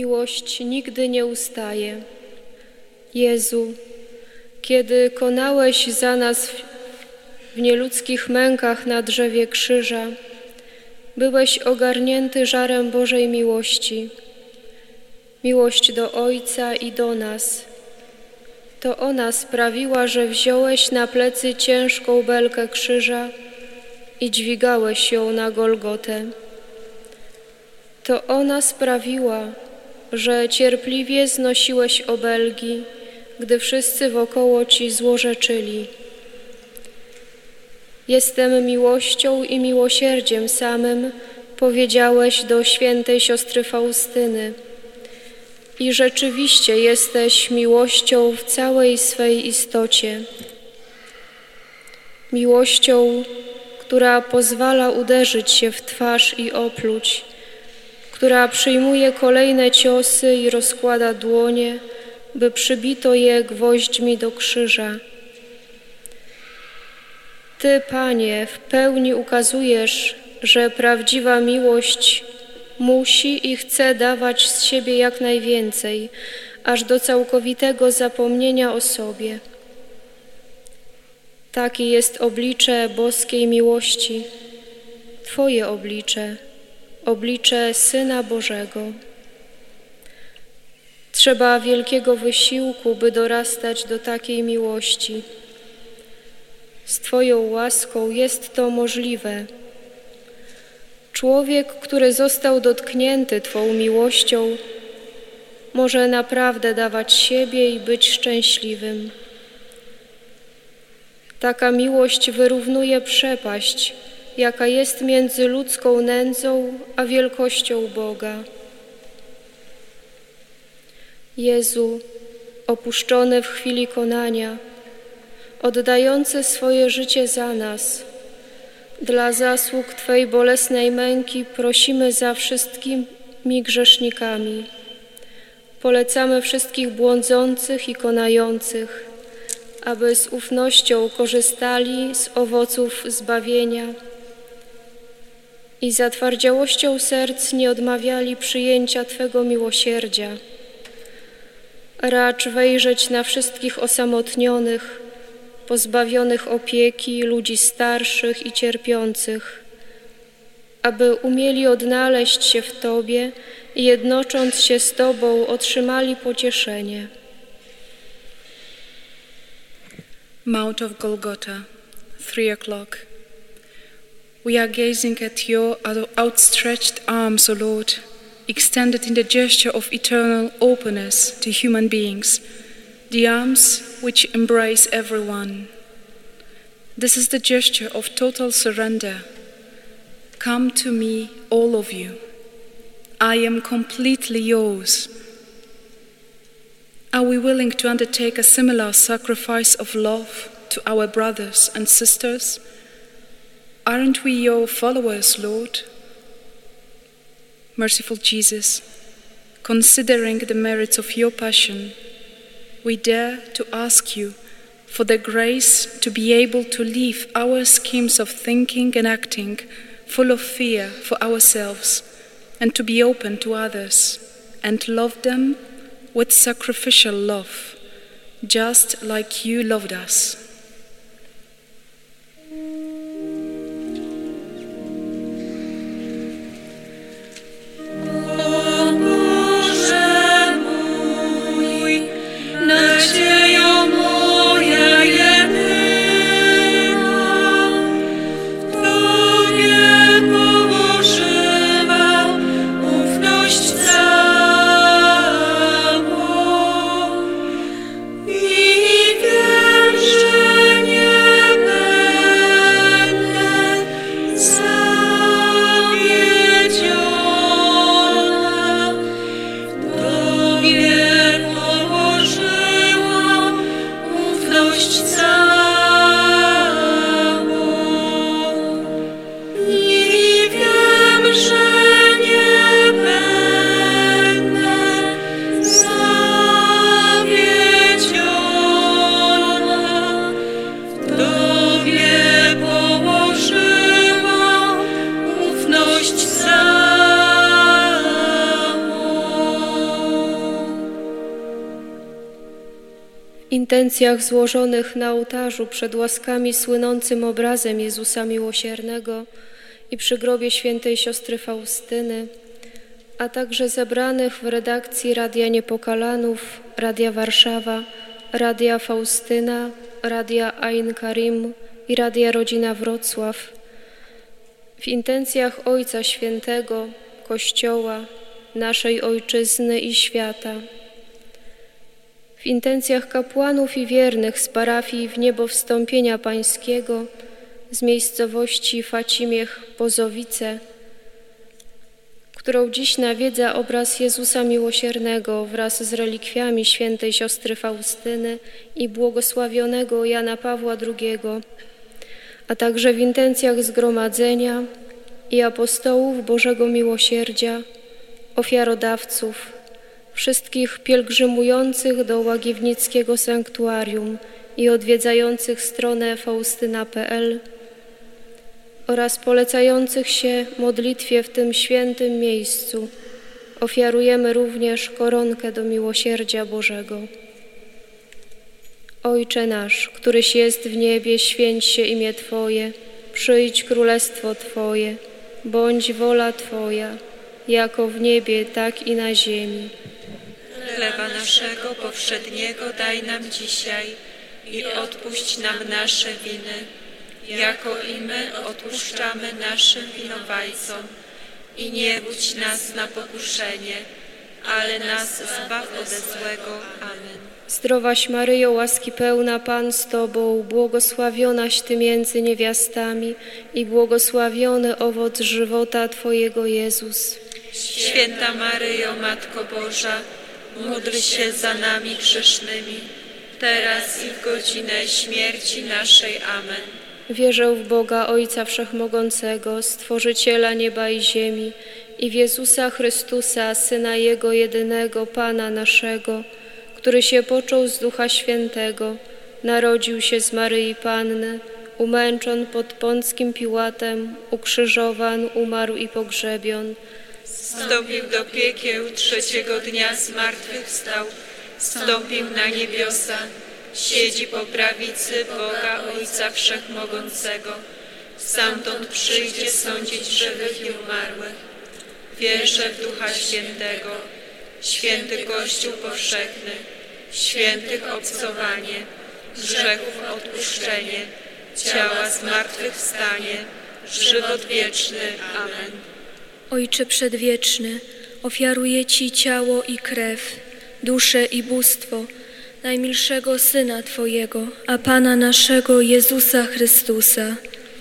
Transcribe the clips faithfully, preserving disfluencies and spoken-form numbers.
miłość nigdy nie ustaje. Jezu, kiedy konałeś za nas w nieludzkich mękach na drzewie krzyża, byłeś ogarnięty żarem Bożej miłości. Miłość do Ojca i do nas. To ona sprawiła, że wziąłeś na plecy ciężką belkę krzyża i dźwigałeś ją na Golgotę. To ona sprawiła, że cierpliwie znosiłeś obelgi, gdy wszyscy wokoło Ci złorzeczyli. Jestem miłością i miłosierdziem samym, powiedziałeś do świętej siostry Faustyny. I rzeczywiście jesteś miłością w całej swej istocie. Miłością, która pozwala uderzyć się w twarz i opluć, która przyjmuje kolejne ciosy i rozkłada dłonie, by przybito je gwoźdźmi do krzyża. Ty, Panie, w pełni ukazujesz, że prawdziwa miłość musi i chce dawać z siebie jak najwięcej, aż do całkowitego zapomnienia o sobie. Takie jest oblicze boskiej miłości, Twoje oblicze, oblicze Syna Bożego. Trzeba wielkiego wysiłku, by dorastać do takiej miłości. Z Twoją łaską jest to możliwe. Człowiek, który został dotknięty Twą miłością, może naprawdę dawać siebie i być szczęśliwym. Taka miłość wyrównuje przepaść, jaka jest między ludzką nędzą a wielkością Boga. Jezu, opuszczony w chwili konania, oddający swoje życie za nas, dla zasług Twej bolesnej męki prosimy za wszystkimi grzesznikami. Polecamy wszystkich błądzących i konających, aby z ufnością korzystali z owoców zbawienia i zatwardziałością serc nie odmawiali przyjęcia Twego miłosierdzia. Racz wejrzeć na wszystkich osamotnionych, pozbawionych opieki, ludzi starszych i cierpiących, aby umieli odnaleźć się w Tobie i jednocząc się z Tobą otrzymali pocieszenie. Mount of Golgotha, three o'clock. We are gazing at your outstretched arms, O Lord, extended in the gesture of eternal openness to human beings, the arms which embrace everyone. This is the gesture of total surrender. Come to me, all of you. I am completely yours. Are we willing to undertake a similar sacrifice of love to our brothers and sisters? Aren't we your followers, Lord? Merciful Jesus, considering the merits of your passion, we dare to ask you for the grace to be able to leave our schemes of thinking and acting full of fear for ourselves and to be open to others and love them with sacrificial love, just like you loved us. I wierzę, intencjach złożonych na ołtarzu przed łaskami słynącym obrazem Jezusa Miłosiernego i przy grobie świętej siostry Faustyny, a także zebranych w redakcji Radia Niepokalanów, Radia Warszawa, Radia Faustyna, Radia Ain Karim i Radia Rodzina Wrocław, w intencjach Ojca Świętego, Kościoła, naszej Ojczyzny i świata, w intencjach kapłanów i wiernych z parafii w niebo wstąpienia Pańskiego, z miejscowości Facimiech-Pozowice, którą dziś nawiedza obraz Jezusa Miłosiernego wraz z relikwiami świętej siostry Faustyny i błogosławionego Jana Pawła drugiego, a także w intencjach zgromadzenia i apostołów Bożego Miłosierdzia, ofiarodawców, wszystkich pielgrzymujących do Łagiewnickiego Sanktuarium i odwiedzających stronę faustyna kropka p l oraz polecających się modlitwie w tym świętym miejscu, ofiarujemy również koronkę do miłosierdzia Bożego. Ojcze nasz, któryś jest w niebie, święć się imię Twoje, przyjdź królestwo Twoje, bądź wola Twoja, jako w niebie, tak i na ziemi. Chleba naszego powszedniego daj nam dzisiaj i odpuść nam nasze winy, jako i my odpuszczamy naszym winowajcom. I nie budź nas na pokuszenie, ale nas zbaw ode złego. Amen. Zdrowaś Maryjo, łaski pełna, Pan z Tobą, błogosławionaś Ty między niewiastami i błogosławiony owoc żywota Twojego, Jezus. Święta Maryjo, Matko Boża, módl się za nami grzesznymi, teraz i w godzinę śmierci naszej. Amen. Wierzę w Boga, Ojca Wszechmogącego, Stworzyciela nieba i ziemi, i w Jezusa Chrystusa, Syna Jego jedynego, Pana naszego, który się począł z Ducha Świętego, narodził się z Maryi Panny, umęczon pod Pąckim Piłatem, ukrzyżowan, umarł i pogrzebion. Wstąpił do piekieł, trzeciego dnia zmartwychwstał, wstąpił na niebiosa, siedzi po prawicy Boga Ojca Wszechmogącego. Stamtąd przyjdzie sądzić żywych i umarłych. Wierzę w Ducha Świętego, święty Kościół powszechny, świętych obcowanie, grzechów odpuszczenie, ciała zmartwychwstanie, żywot wieczny. Amen. Ojcze Przedwieczny, ofiaruję Ci ciało i krew, duszę i bóstwo najmilszego Syna Twojego, a Pana naszego Jezusa Chrystusa,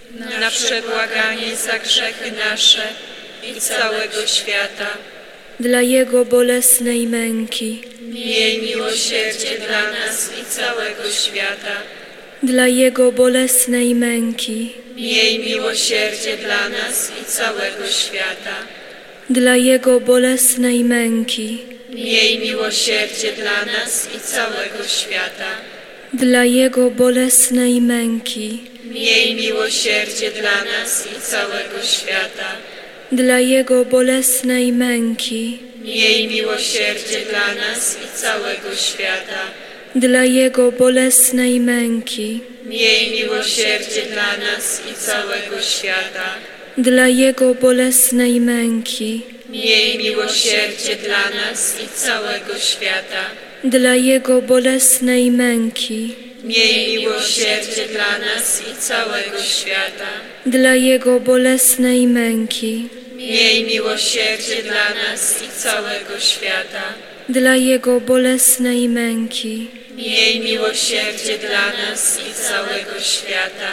na przebłaganie za grzechy nasze i całego świata. Dla Jego bolesnej męki, Miej miłosierdzie dla nas i całego świata. dla Jego bolesnej męki, Miej miłosierdzie dla nas i całego świata. dla Jego bolesnej męki, Miej miłosierdzie dla nas i całego świata. dla Jego bolesnej męki, Miej miłosierdzie dla nas i całego świata. dla Jego bolesnej męki, Miej miłosierdzie dla nas i całego świata. dla Jego bolesnej męki, Miej miłosierdzie dla nas i całego świata. dla Jego bolesnej męki, Miej miłosierdzie dla nas i całego świata. dla Jego bolesnej męki, Miej miłosierdzie dla nas i całego świata. dla Jego bolesnej męki, Miej miłosierdzie dla nas i całego świata. dla Jego bolesnej męki, Miej miłosierdzie dla nas i całego świata.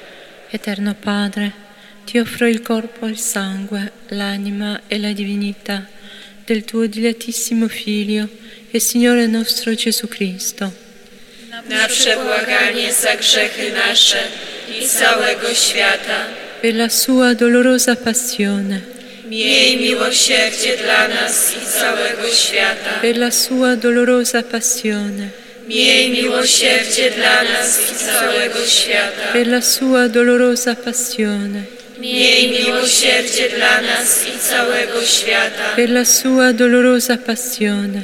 Eterno Padre, Ti offro il corpo e il sangue, l'anima e la divinità del Tuo dilettissimo Figlio e Signore nostro Gesù Cristo. Na przebłaganie za grzechy nasze i całego świata. Per la Sua dolorosa passione. Miej miłosierdzie dla nas i całego świata. Per la Sua dolorosa passione. Miej miłosierdzie dla nas i całego świata. Per la Sua dolorosa passione. Miej miłosierdzie dla nas i całego świata. Per la Sua dolorosa passione.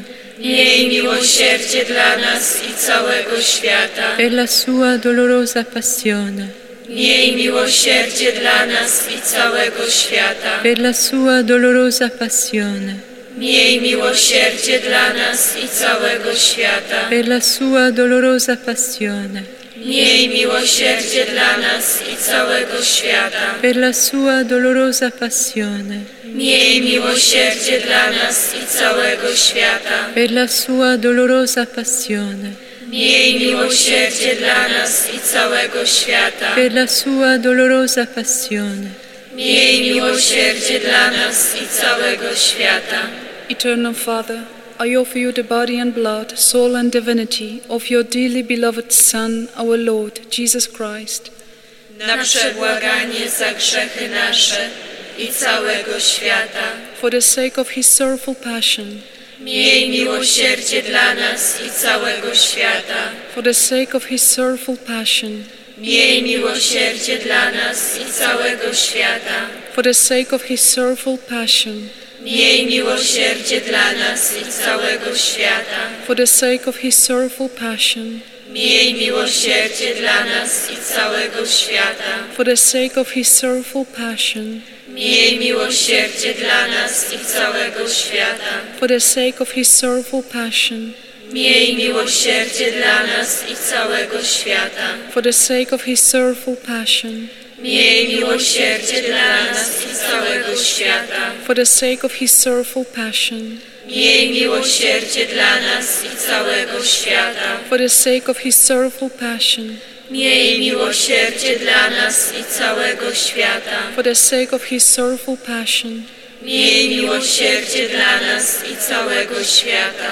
Miej miłosierdzie dla nas i całego świata. Per la sua dolorosa passione. Miej miłosierdzie dla nas i całego świata. Per la sua dolorosa passione. Miej miłosierdzie dla nas i całego świata. Per la sua dolorosa passione. Miej miłosierdzie dla nas i całego świata. Per la sua dolorosa passione. Miej miłosierdzie dla nas i całego świata. Per la sua dolorosa passione. Miej miłosierdzie dla nas i całego świata. Per la sua dolorosa passione. Miej miłosierdzie dla nas i całego świata. Eternal Father, I offer you the body and blood, soul and divinity of your dearly beloved Son, our Lord, Jesus Christ. Na przebłaganie za grzechy nasze i całego świata. For the sake of his sorrowful passion. Miej miłosierdzie dla nas i całego świata. For the sake of his sorrowful passion. Miej miłosierdzie dla nas i całego świata. For the sake of his sorrowful passion. Miej miłosierdzie dla nas i całego świata. For the sake of his sorrowful passion. Miej miłosierdzie dla nas i całego świata. For the sake of his sorrowful passion. Miej miłosierdzie dla nas i całego świata. For the sake of his sorrowful passion. Miej miłosierdzie dla nas i całego świata. For the sake of his sorrowful passion. Miej miłosierdzie dla nas i całego świata. For the sake of his sorrowful passion. Miej miłosierdzie dla nas i całego świata. For the sake of his sorrowful passion. Miej miłosierdzie dla nas i całego świata. For the sake of his sorrowful passion. Miej miłosierdzie dla nas i całego świata.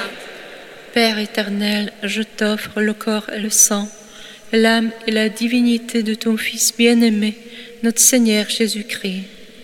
Père éternel, je t'offre le corps et le sang, l'âme et la divinité de ton Fils bien-aimé, notre Seigneur Jésus-Christ.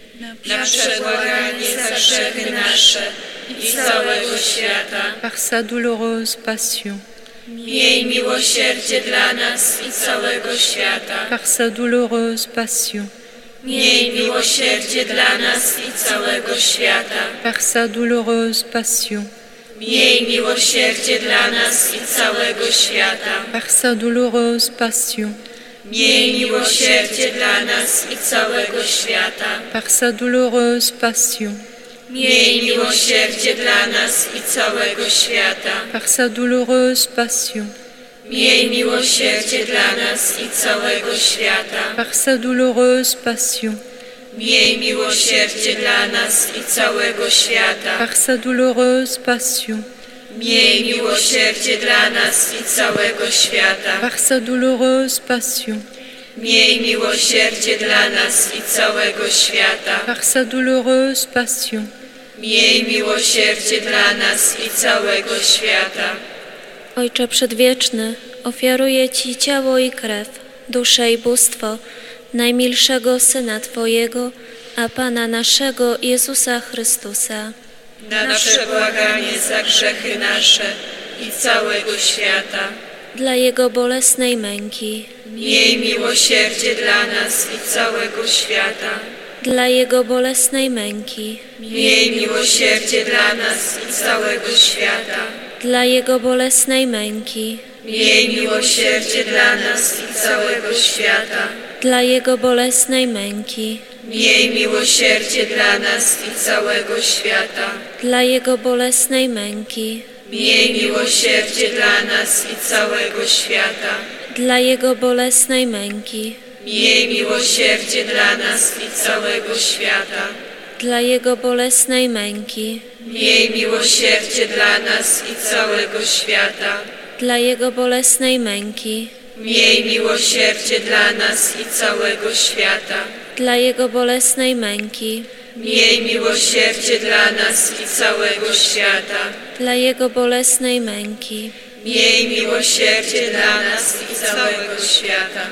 Na przebłaganie za grzechy nasze i całego świata. Par sa douloureuse passion. Miej miłosierdzie dla nas i całego świata. Par sa douloureuse passion. Miej miłosierdzie dla nas i całego świata. Par sa douloureuse passion. Miej miłosierdzie dla nas i całego świata. Par sa douloureuse passion. Miej miłosierdzie dla nas i całego świata. Par sa douloureuse passion. Miej miłosierdzie dla nas i całego świata. Par sa douloureuse passion. Miej miłosierdzie dla nas i całego świata. Par sa douloureuse passion. Miej miłosierdzie dla nas i całego świata. Par sa douloureuse passion. Miej miłosierdzie dla nas i całego świata. Par sa douloureuse passion. Miej miłosierdzie dla nas i całego świata. Par sa douloureuse passion. Miej miłosierdzie dla nas i całego świata. Ojcze Przedwieczny, ofiaruję Ci ciało i krew, duszę i bóstwo najmilszego Syna Twojego, a Pana naszego Jezusa Chrystusa. Na przebłaganie za grzechy nasze i całego świata. Dla Jego bolesnej męki, Miej miłosierdzie dla nas i całego świata. dla Jego bolesnej męki, Miej miłosierdzie dla nas i całego świata. dla Jego bolesnej męki, Miej miłosierdzie dla nas i całego świata. dla Jego bolesnej męki, Miej miłosierdzie dla nas i całego świata. dla Jego bolesnej męki, Miej miłosierdzie dla nas i całego świata. dla Jego bolesnej męki, Miej miłosierdzie dla nas i całego świata. dla Jego bolesnej męki, Miej miłosierdzie dla nas i całego świata. dla Jego bolesnej męki, Miej miłosierdzie dla nas i całego świata. dla Jego bolesnej męki, Miej miłosierdzie dla nas i całego świata. dla Jego bolesnej męki, Miej miłosierdzie dla nas i całego świata.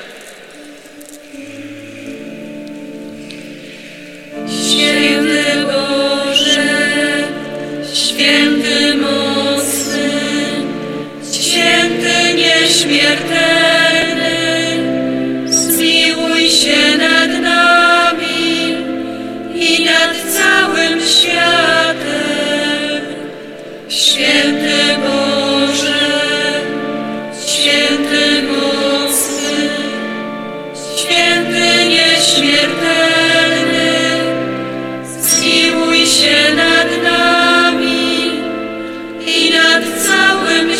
Święty Boże, święty mocny, święty nieśmiertelny, zmiłuj się nad nami i nad całym światem. Święty Boże,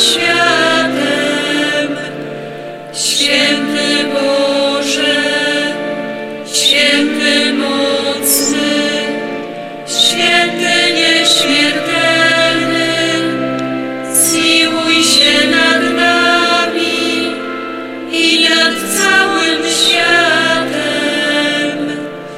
światem. Święty Boże, święty mocny, święty nieśmiertelny, zmiłuj się nad nami i nad całym światem.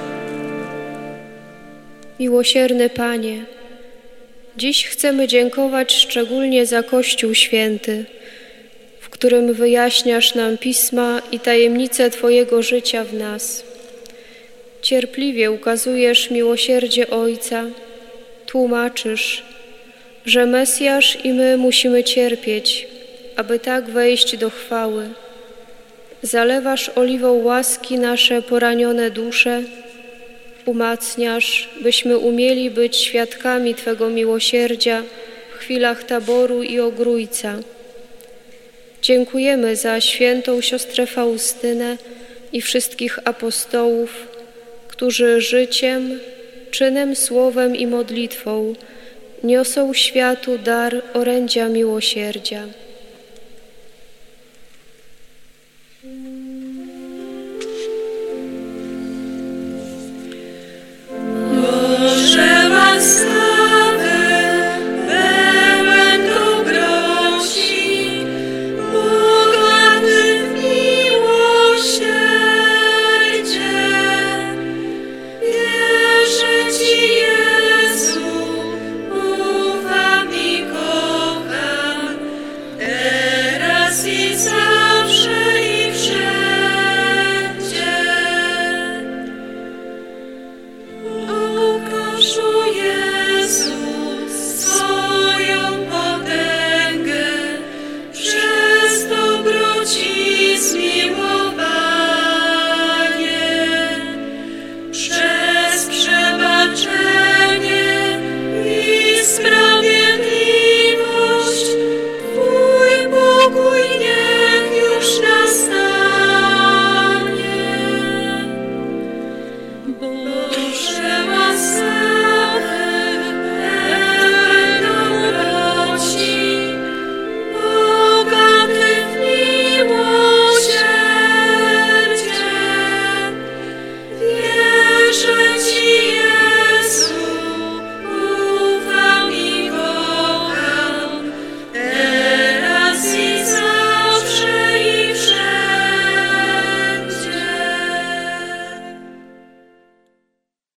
Miłosierny Panie, dziś chcemy dziękować szczególnie za Kościół Święty, w którym wyjaśniasz nam Pisma i tajemnice Twojego życia w nas. Cierpliwie ukazujesz miłosierdzie Ojca, tłumaczysz, że Mesjasz i my musimy cierpieć, aby tak wejść do chwały. Zalewasz oliwą łaski nasze poranione dusze, umacniasz, byśmy umieli być świadkami Twego miłosierdzia w chwilach taboru i ogrójca. Dziękujemy za świętą siostrę Faustynę i wszystkich apostołów, którzy życiem, czynem, słowem i modlitwą niosą światu dar orędzia miłosierdzia.